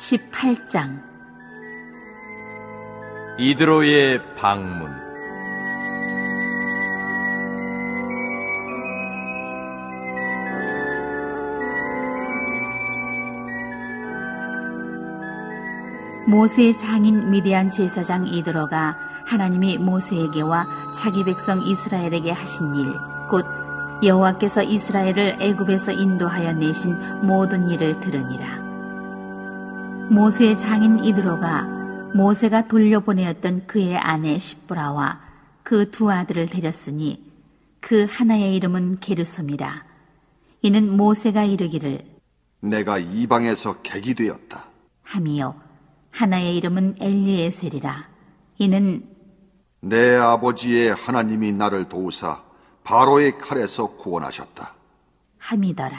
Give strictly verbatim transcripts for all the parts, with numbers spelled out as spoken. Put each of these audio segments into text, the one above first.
십팔 장. 이드로의 방문. 모세의 장인 미디안 제사장 이드로가 하나님이 모세에게와 자기 백성 이스라엘에게 하신 일, 곧 여호와께서 이스라엘을 애굽에서 인도하여 내신 모든 일을 들으니라. 모세의 장인 이드로가 모세가 돌려보내었던 그의 아내 십브라와 그 두 아들을 데렸으니 그 하나의 이름은 게르솜이라. 이는 모세가 이르기를 내가 이방에서 객이 되었다 하미요, 하나의 이름은 엘리에셀이라. 이는 내 아버지의 하나님이 나를 도우사 바로의 칼에서 구원하셨다 함이더라.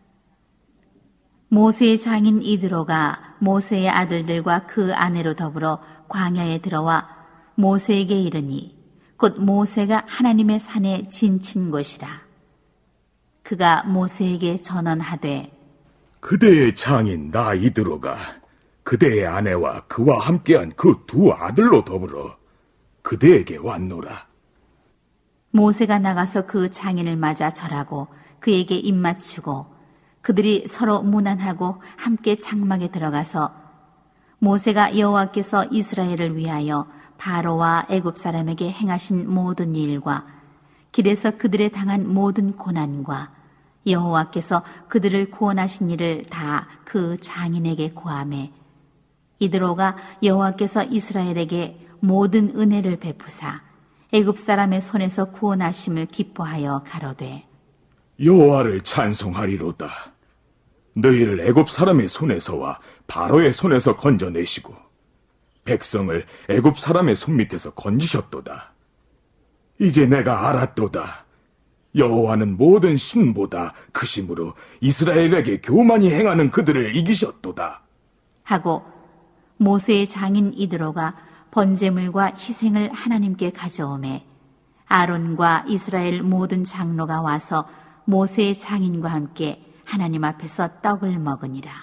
모세의 장인 이드로가 모세의 아들들과 그 아내로 더불어 광야에 들어와 모세에게 이르니 곧 모세가 하나님의 산에 진친 곳이라. 그가 모세에게 전언하되 그대의 장인 나 이드로가 그대의 아내와 그와 함께한 그 두 아들로 더불어 그대에게 왔노라. 모세가 나가서 그 장인을 맞아 절하고 그에게 입맞추고 그들이 서로 문안하고 함께 장막에 들어가서 모세가 여호와께서 이스라엘을 위하여 바로와 애굽 사람에게 행하신 모든 일과 길에서 그들에 당한 모든 고난과 여호와께서 그들을 구원하신 일을 다 그 장인에게 고하매 이드로가 여호와께서 이스라엘에게 모든 은혜를 베푸사 애굽 사람의 손에서 구원하심을 기뻐하여 가로되 여호와를 찬송하리로다. 너희를 애굽 사람의 손에서와 바로의 손에서 건져내시고 백성을 애굽 사람의 손밑에서 건지셨도다. 이제 내가 알았도다. 여호와는 모든 신보다 크심으로 이스라엘에게 교만히 행하는 그들을 이기셨도다. 하고 모세의 장인 이드로가 번제물과 희생을 하나님께 가져오매 아론과 이스라엘 모든 장로가 와서 모세의 장인과 함께 하나님 앞에서 떡을 먹으니라.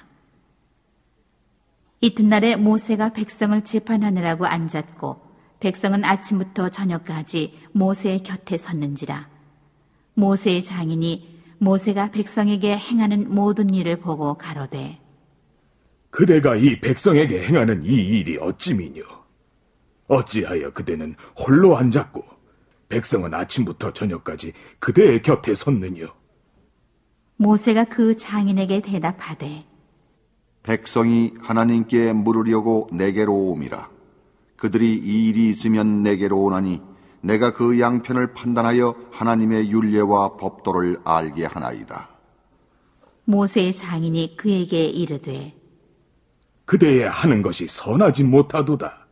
이튿날에 모세가 백성을 재판하느라고 앉았고 백성은 아침부터 저녁까지 모세의 곁에 섰는지라. 모세의 장인이 모세가 백성에게 행하는 모든 일을 보고 가로되 그대가 이 백성에게 행하는 이 일이 어찌미뇨? 어찌하여 그대는 홀로 앉았고 백성은 아침부터 저녁까지 그대의 곁에 섰느뇨? 모세가 그 장인에게 대답하되 백성이 하나님께 물으려고 내게로 옴이라. 그들이 이 일이 있으면 내게로 오나니 내가 그 양편을 판단하여 하나님의 율례와 법도를 알게 하나이다. 모세의 장인이 그에게 이르되 그대의 하는 것이 선하지 못하도다.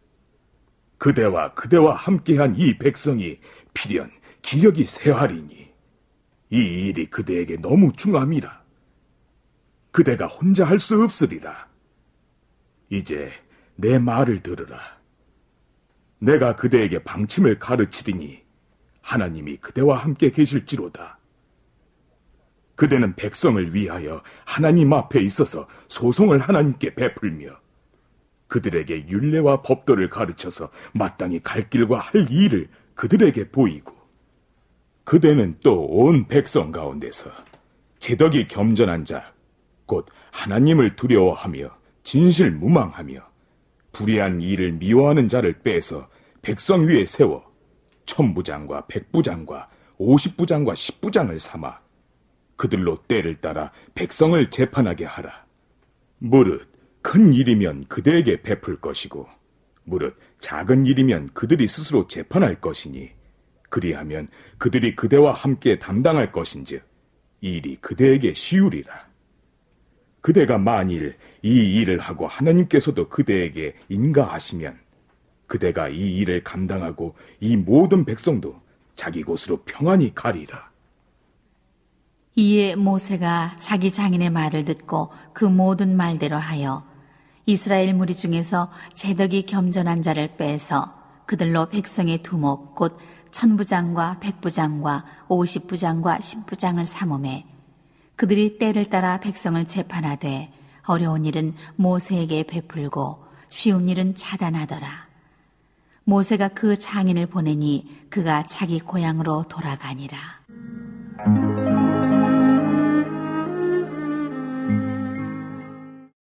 그대와 그대와 함께한 이 백성이 필연 기력이 쇠하리니 이 일이 그대에게 너무 중함이라. 그대가 혼자 할 수 없으리라. 이제 내 말을 들으라. 내가 그대에게 방침을 가르치리니 하나님이 그대와 함께 계실지로다. 그대는 백성을 위하여 하나님 앞에 있어서 소송을 하나님께 베풀며 그들에게 율례와 법도를 가르쳐서 마땅히 갈 길과 할 일을 그들에게 보이고 그대는 또 온 백성 가운데서 제덕이 겸전한 자, 곧 하나님을 두려워하며 진실무망하며 불의한 일을 미워하는 자를 빼서 백성 위에 세워 천부장과 백부장과 오십부장과 십부장을 삼아 그들로 때를 따라 백성을 재판하게 하라. 무릇 큰 일이면 그대에게 베풀 것이고 무릇 작은 일이면 그들이 스스로 재판할 것이니 그리하면 그들이 그대와 함께 담당할 것인즉 이 일이 그대에게 쉬우리라. 그대가 만일 이 일을 하고 하나님께서도 그대에게 인가하시면 그대가 이 일을 감당하고 이 모든 백성도 자기 곳으로 평안히 가리라. 이에 모세가 자기 장인의 말을 듣고 그 모든 말대로 하여 이스라엘 무리 중에서 제덕이 겸전한 자를 빼서 그들로 백성의 두목 곧 천부장과 백부장과 오십부장과 십부장을 삼음해 그들이 때를 따라 백성을 재판하되 어려운 일은 모세에게 베풀고 쉬운 일은 차단하더라. 모세가 그 장인을 보내니 그가 자기 고향으로 돌아가니라.